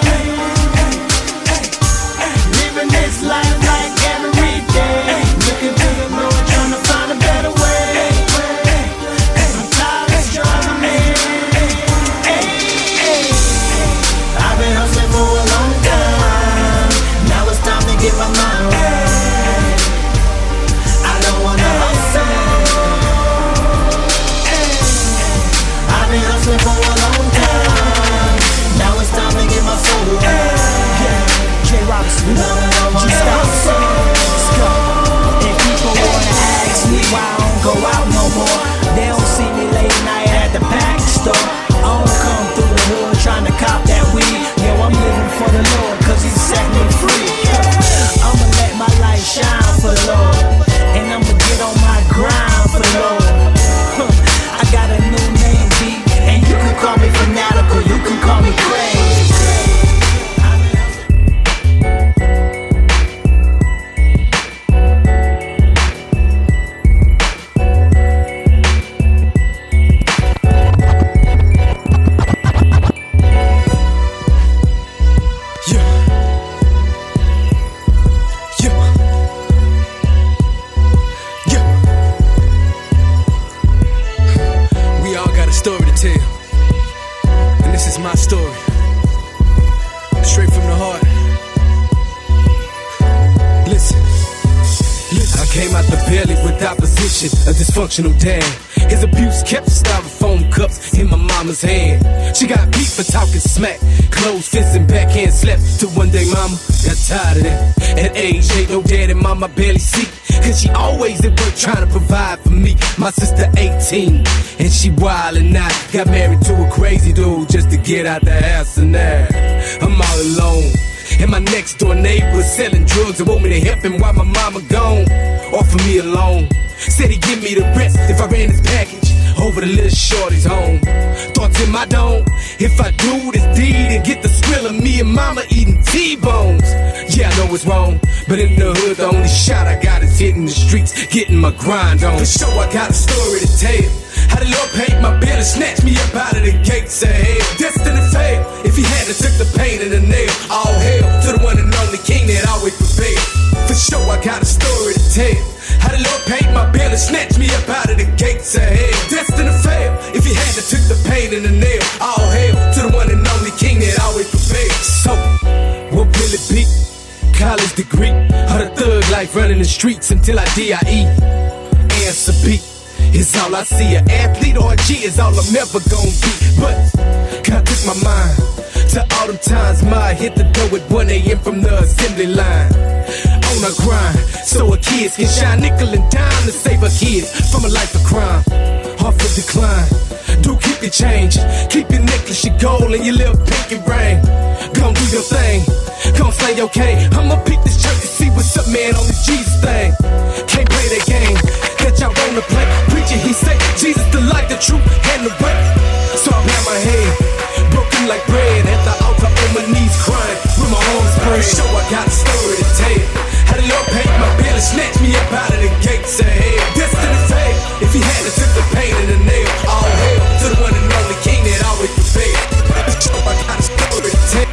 living this life like every day, looking to the Lord, trying to find a better way. I'm tired of struggling. I've been hustling for a long time, now it's time to get my mind right. I don't wanna hustle. I've been hustling for a long time, now it's time to get my soul right. Yeah, J Robinson, G Styles, let's go. If people wanna ask me why I don't go out no more, they don't see me late night at the pack store. I don't come through the hood trying to cop that weed. Yo, I'm living for the Lord, cause he set me free. I'ma let my light shine for the Lord, and I'ma get on my grind for the Lord. Huh. I got a new name, B, and you can call me fanatical, you can call me crazy. A dysfunctional dad. His abuse kept styrofoam cups in my mama's hand. She got beat for talking smack, closed fists and backhand slaps. Till one day mama got tired of that. At age ain't no daddy, mama barely see, cause she always at work trying to provide for me. My sister eighteen, and she wildin' out. Got married to a crazy dude just to get out the house, and now I'm all alone. And my next door neighbor selling drugs and want me to help him while my mama gone. Offer me a loan. Said he'd give me the rest if I ran his package over the little shorty's home. Thoughts in my dome. If I do this deed and get the skrill of me and mama eating T-bones. Yeah, I know it's wrong, but in the hood the only shot I got is hitting the streets, getting my grind on. For sure I got a story to tell. How the Lord paid my bill and snatched me up out of the gates of hell. Destined to fail. If he had to took the pain and the nail. All hail to the one and only king that always prevailed. For sure I got a story to tell. How the Lord paid my bill and snatched me up out of the gates of hell. Destined to fail. If he had to took the pain and the nail. All hail to the one and only king that always prevailed. So, what will it be? College degree or the thug life running the streets until I D I E? Answer B. It's all I see, an athlete or a G is all I'm ever gonna be. But God took my mind to all them times Ma hit the door at one a.m. from the assembly line. On a grind, so a kids can shine nickel and dime to save a kids from a life of crime. Off of decline, do keep your change, keep your necklace, your gold, and your little pinky ring. Gon' do your thing, gon' slay okay. I'ma pick this church to see what's up, man, on this Jesus thing. Can't play that game that y'all wanna play. Preacher, he say, Jesus the light, the truth, and the way. So I bow my head, broken like bread, at the altar on my knees crying, with my arms spread. Show I got a story to tell. How the Lord paid my bill and snatched me up out of the gates of hell. Destined to fail. If he had to took the pain and the nail. All hail to the one and only king that always prevailed. Show I got a story to tell.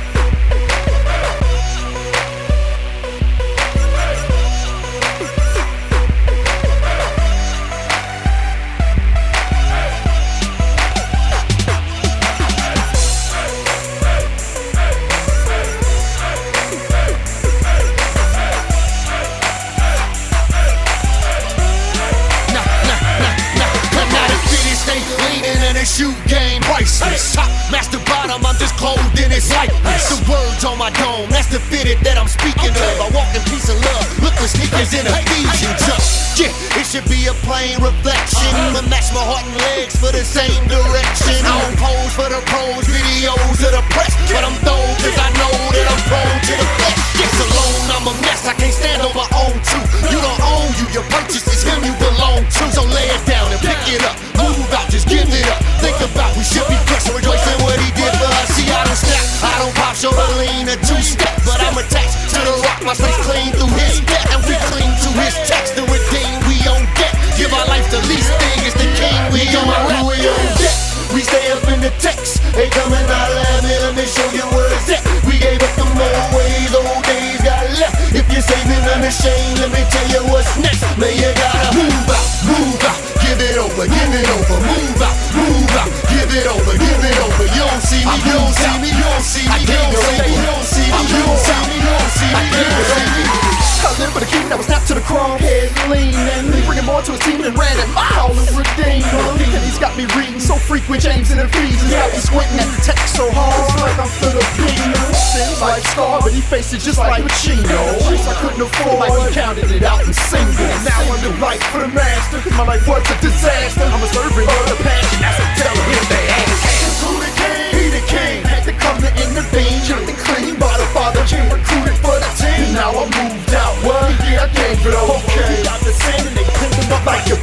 Shoe game priceless. Top master bottom, I'm just clothed in its likeness. The words on my dome, that's the fitted that I'm speaking of. I walk in peace and love, look with sneakers in Ephesians. Yeah, it should be a plain reflection. But match my heart and legs for the same direction. I don't pose for the pros, videos of the press, but I'm thrown cause I know that I'm prone to the flesh. Yes, alone, I'm a mess, I can't stand on my own truth. You don't own you, your purchase is him you belong to. So lay it down and pick it up, move out, just give it up. Think about we should be blessed, rejoicing what he did for us. See, I don't snap, I don't pop, show the lean a two-step, but I'm attached to the rock, my slate's clean through his step, and we cling to his text to redeem. We on deck, give our life the least thing is the king. We on rap, we on deck. We stay up in the text, they coming out laughing, let me show you where it's at. We gave up the more ways, old days got left. If you're saving unashamed, let me tell you what's next. Man, you gotta move out, move out, give it over, give it over, move out, move out, give it over, give it over. You don't see me, you don't see me, you don't see me, you don't see me, you don't see me, you don't see me, you don't see me, you don't see me. I live with a king that was snapped to the chrome, head leaning, bringing more to his team than Brandon, my all is redeemed. And he's got me reading so frequent, James and Ephesians, got me squinting at the text so hard, like I'm Filipino. Seems like scar, but he faced it just like Pacino. I couldn't afford, like he counted it out in singles. Now I live life for the master, cause my life was a disaster. I'm a servant of the passion, that's what telling him they ass. Who the king? He the king. Had to come to intervene, jumped clean by the father. King recruited for the team. Now I moved out. What? Yeah, I came for the okay. He got the sand and they picked him up like a.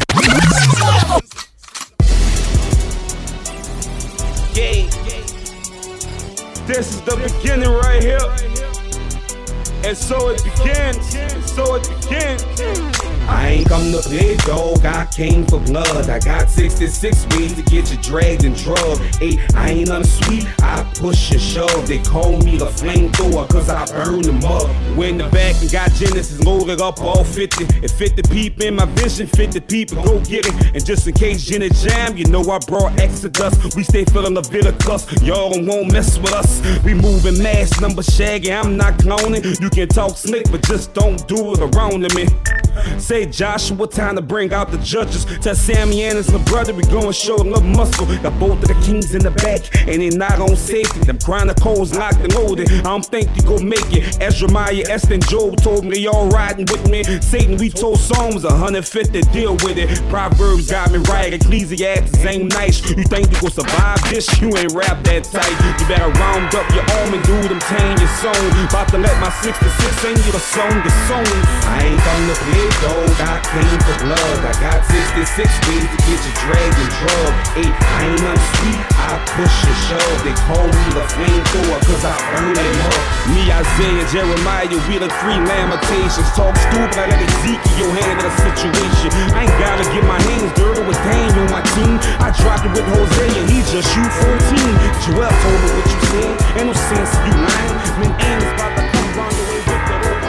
Yeah. This is the beginning right here. And so it begins. And so it begins. I ain't come to play, dog, I came for blood. I got sixty-six ways to get you dragged and drugged. Hey, I ain't unsweet, I push and shove. They call me the flamethrower, cause I burn them up. Went in the back and got Genesis loaded up all fifty. And fifty people in my vision, fifty people go get it. And just in case you're in a jam, you know I brought Exodus. We stay filling the Leviticus, y'all won't mess with us. We moving mass number shaggy, I'm not cloning. You can talk slick, but just don't do it around me. Say Joshua, time to bring out the judges. Tell Sammy and his little brother we gon' show a little muscle. Got both of the kings in the back, and they not on safety. Them chronicles locked and loaded. I don't think you gon' make it. Ezra, Maya, Esther, and Job told me they all riding with me. Satan, we told Psalms one hundred fifty, deal with it. Proverbs got me right. Ecclesiastes ain't nice. You think you gon' survive this? You ain't rap that tight. You better round up your arm and do them tame your song. About to let my sixty-six sing you the song, the song. I ain't come to play dog, I came for blood. I got sixty-six ways to get you dragged and drugged. Hey, I ain't unsweet, I push and shove. They call me the flamethrower cause I burn them up. Me, Isaiah, Jeremiah, we the three lamentations. Talk stupid, I let Ezekiel handle the situation. I ain't gotta get my hands dirty with Daniel on my team. I dropped it with Hosea, he just shoot fourteen. Joel told me what you said, ain't no sense in you lying. Man, aim is about to come round the way with the road.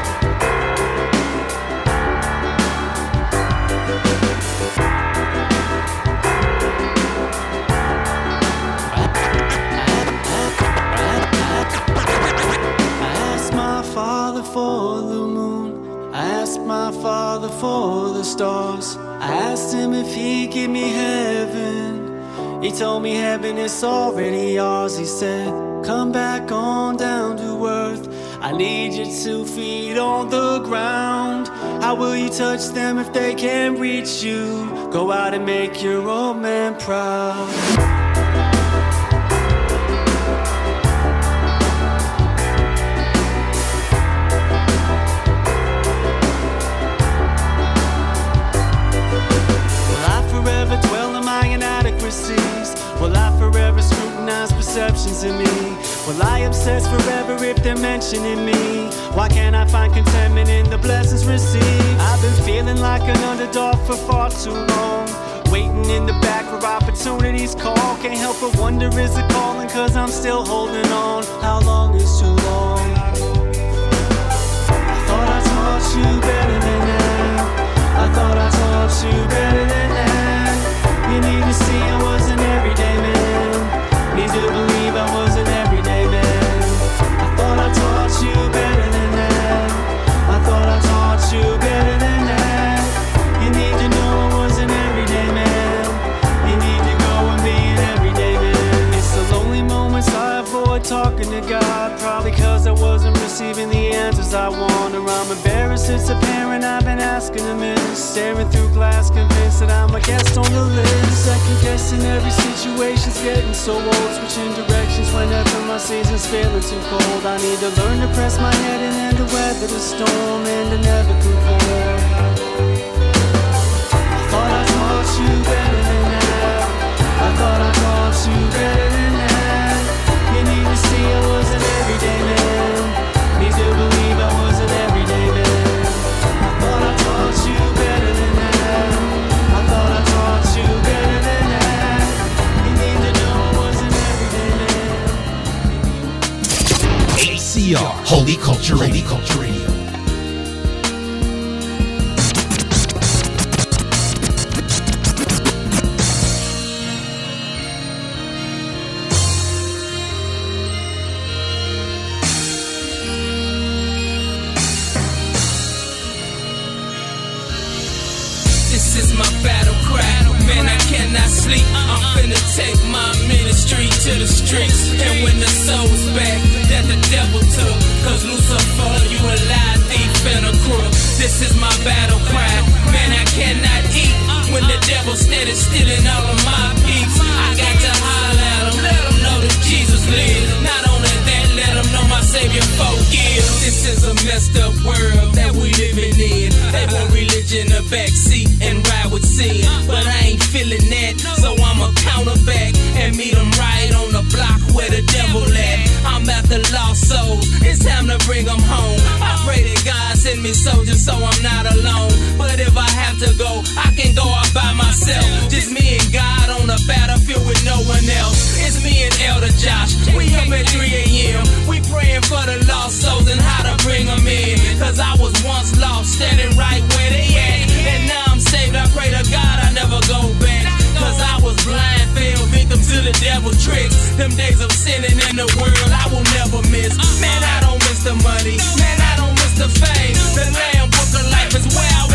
For the moon, I asked my father for the stars. I asked him if he'd give me heaven. He told me heaven is already ours. He said, come back on down to earth. I need you two feet on the ground. How will you touch them if they can't reach you? Go out and make your old man proud. Will I forever scrutinize perceptions in me? Will I obsess forever if they're mentioning me? Why can't I find contentment in the blessings received? I've been feeling like an underdog for far too long, waiting in the back for opportunities call. Can't help but wonder, is it calling? Cause I'm still holding on. How long is too long? I thought I taught you better than that. I thought I taught you better than that. You need to see I was an everyday man. Need to believe I was an everyday man. I thought I taught you better than that. I thought I taught you better than that. You need to know I was an everyday man. You need to go and be an everyday man. It's the lonely moments I avoid talking to God, probably cause I wasn't receiving the answers I want. Or I'm embarrassed it's apparent I've been asking a miss. Staring through glass, convinced that I'm a guest on the list. Second guessing every situation's getting so old. Switching directions whenever my season's feeling too cold. I need to learn to press my head and then to weather the storm and to never conform. I thought I taught you better than that. I thought I taught you better than that. You need to see I was an everyday man. Need to believe I was an everyday man. I thought I taught you better than that. I thought I taught you better than that. You need to know I was an everyday man. A C R, Holy Culture Radio. Holy Culture Radio. I'm finna take my ministry to the streets and win the souls back that the devil took. Cause Lucifer, you a lie, thief, and a crook. This is my battle cry. Man, I cannot eat when the devil steady stealing all of my peace. I got to holler at him, let him know that Jesus lives. Not only that, let him know my Savior forgives. This is a messed up world that we living in. They want religion a backseat and ride with sin, but I ain't feeling that, so I'ma counter back and meet them right on the block where the devil at. I'm after lost souls, it's time to bring them home. I pray that God send me soldiers so I'm not alone, but if I have to go, I can go out by myself. Just me and God on the battlefield with no one else. It's me and Elder Josh, we up at three a.m. We praying for the lost souls and how to bring them in. Cause I was once lost, standing right where they at, and now I'm saved. I pray to God I never go back. Cause I was blind, fell victim to the devil tricks. Them days of sinning in the world I will never miss. Man, I don't miss the money, man, I don't miss the fame. The Lamb Book of Life is where I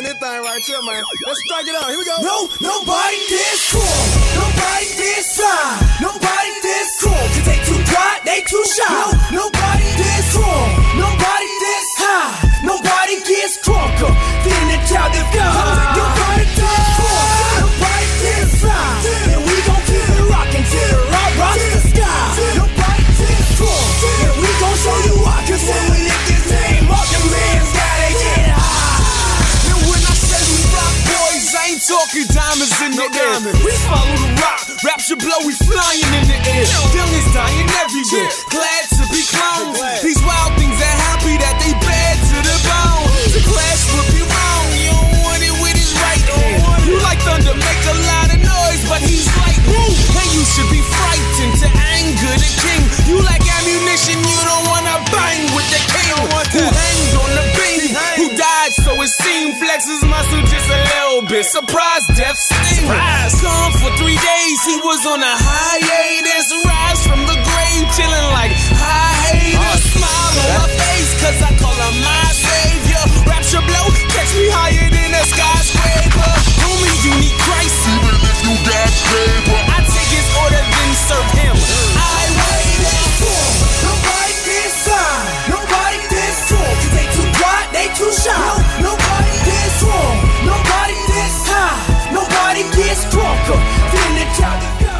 sing this thing right here, man. Let's strike it out. Here we go. No, nobody this cool. Nobody this fly. Nobody this cool. Cause they too quiet, they too shy. No, nobody this cool. Nobody this high. Nobody gets crunker. Then the child of God. Nobody this cool. Nobody this fly. And we gon' keep it rockin' till the rock rocks the sky. Nobody this cool. And we gon' show you why. Cause when we lift this name up, your man's gotta get high. And when I say we rock boys, I ain't talking diamonds in the air. We follow the rock, rapture blow, we flying in the air. Youngins dying everywhere, glad to be clowns. These wild things are happy that they bad to the bone. The clash would be wrong, you don't want it when it's right. You like thunder, make a lot of noise, but he's like woo. And you should be frightened to anger the king. You like ammunition, you don't wanna bang with the king. Who hanged on the beam, who died so it seemed. Flexes muscle just a little bit. Surprise, death sting. Gone for three days, he was on a hiatus. Rise from the grave, chilling like high haters. Smile on my face, cause I call him my savior. Rapture blow, catch me higher than a skyscraper. Homie, you need Christ, even if you got paper. I take his order, then serve him. I waited for nobody this side, nobody this cool. Cause they too quiet, they too shy. No, nobody this wrong, nobody this high. Nobody gets drunker than the child of God.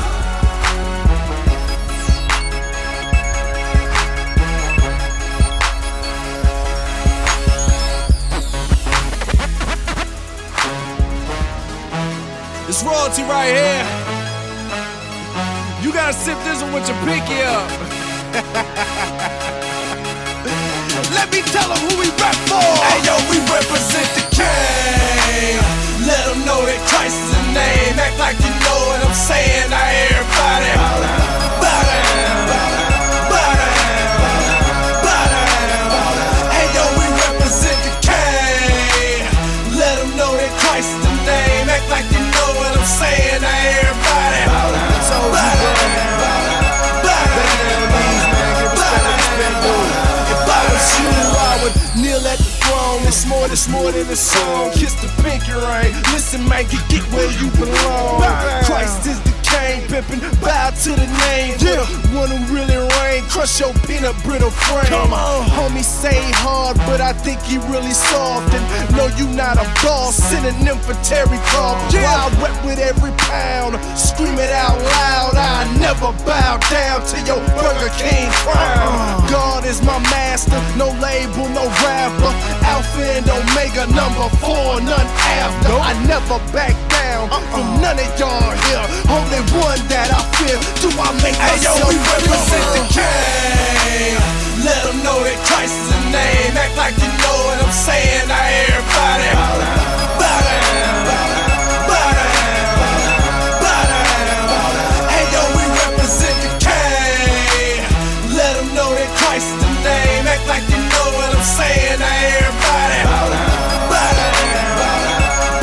This royalty right here. You gotta sip this one with your pinky up. Let me tell them who we rep for. Hey yo, we represent the king. Let them know that Christ is the name. Act like you know what I'm saying. Now everybody bow down, bow down, bow down, bow down. Hey yo, we represent the king. Let them know that Christ is the name. Act like you know what I'm saying. Now everybody bow down, bow down, bow down. I would kneel at the throne. It's more, it's more than a song. Kiss the pinky ring. Listen, man, get, get where you belong. Christ is the king, pimpin', bow to the name. Yeah, one who really reign. Crush your peanut brittle frame. Come on, homie, say hard, but I think he really soft. And no, you not a boss. Synonym for Terry Crawl. Yeah, I rep with every pound. Scream it out loud. I never bow down to your Burger King crown. God is my master. No label, no rapper. Alpha and Omega, number four, none after. I never back down from none of y'all here. Only one that I fear. Do I make myself? Hey yo, we represent the king. Let them know that Christ is the name. Act like you know what I'm saying. Now everybody bow down, bow down, bow down, bow down. Hey yo, we represent the king. Let them know that Christ is the name. Act like you know what I'm saying. Now everybody bow down, bow down, bow down,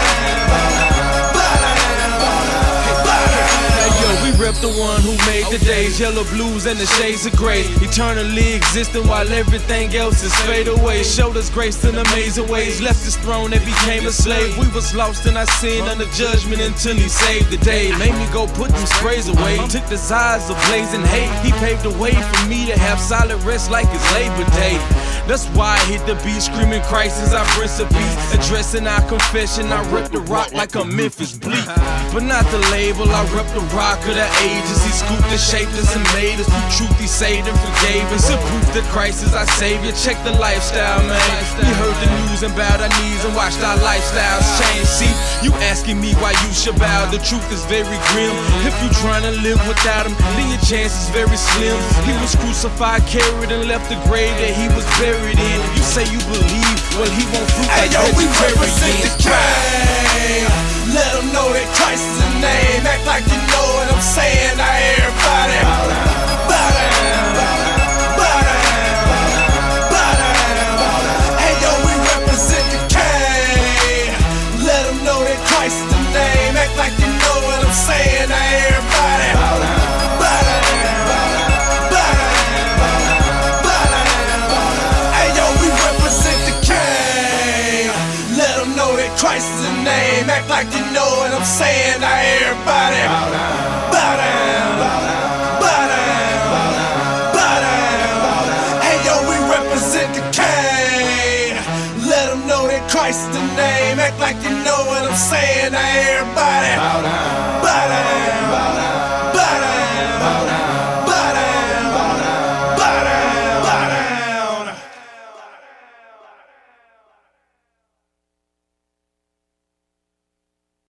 bow down, bow down. Hey yo, we rep the one who made the days, yellow blues and the shades of gray, eternally existing while everything else is fade away. Showed us grace in amazing ways, left his throne and became a slave. We was lost in our sin under judgment until he saved the day. Made me go put them sprays away, took the sides of blazing hate. He paved the way for me to have solid rest like it's Labor Day. That's why I hit the beat, screaming Christ is our Prince of Peace. Addressing our confession, I rep the rock like a Memphis Bleak. But not the label, I rep the rock of the ages. He scooped and shaped us and made us. Through truth, he saved and forgave us. A proof that Christ is our savior. Check the lifestyle, man. We heard the news and bowed our knees and watched our lifestyles change. See, you asking me why you should bow. The truth is very grim. If you trying to live without him, then your chance is very slim. He was crucified, carried, and left the grave that he was buried in. You say you believe, well he won't fruit hey, like yo, we represent the king. Let them know that Christ is the name. Act like you know what I'm saying. Now everybody bow down, bow down, bow down, bow down. Hey yo, we represent the king. Let them know that Christ is the name. Act like you know what I'm saying. Now everybody bow down, bow down, bow down, bow down. Hey yo, we represent the king. Let them know that I'm saying? Now everybody bow down, bow down, bow down, bow down. Hey yo, we represent the King. Let them know that Christ is the name. Act like you know what I'm saying. Now everybody bow down.